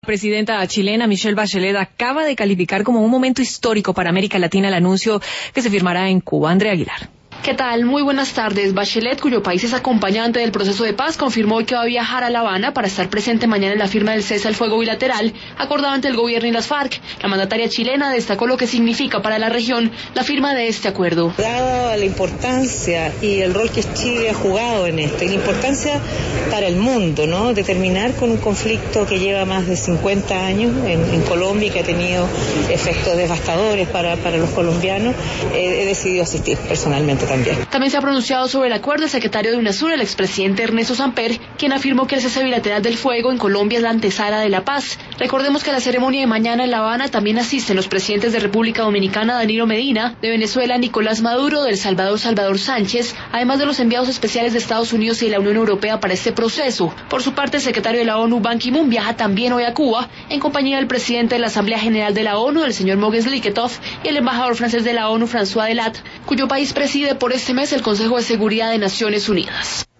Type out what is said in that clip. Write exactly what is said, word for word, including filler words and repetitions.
La presidenta chilena Michelle Bachelet acaba de calificar como un momento histórico para América Latina el anuncio que se firmará en Cuba. Andrea Aguilar. ¿Qué tal? Muy buenas tardes. Bachelet, cuyo país es acompañante del proceso de paz, confirmó hoy que va a viajar a La Habana para estar presente mañana en la firma del cese al fuego bilateral acordado entre el gobierno y las FARC. La mandataria chilena destacó lo que significa para la región la firma de este acuerdo. Dada la importancia y el rol que Chile ha jugado en esto, y la importancia para el mundo, ¿no? De terminar con un conflicto que lleva más de cincuenta años en, en Colombia y que ha tenido efectos devastadores para, para los colombianos, eh, he decidido asistir personalmente. También. También se ha pronunciado sobre el acuerdo el secretario de UNASUR, el expresidente Ernesto Samper, quien afirmó que el cese bilateral del fuego en Colombia es la antesala de la paz. Recordemos que a la ceremonia de mañana en La Habana también asisten los presidentes de República Dominicana, Danilo Medina, de Venezuela, Nicolás Maduro, de El Salvador, Salvador Sánchez, además de los enviados especiales de Estados Unidos y de la Unión Europea para este proceso. Por su parte, el secretario de la ONU, Ban Ki-moon, viaja también hoy a Cuba, en compañía del presidente de la Asamblea General de la ONU, el señor Mogens Lykketoft, y el embajador francés de la ONU, François Delattre, cuyo país preside por este mes el Consejo de Seguridad de Naciones Unidas.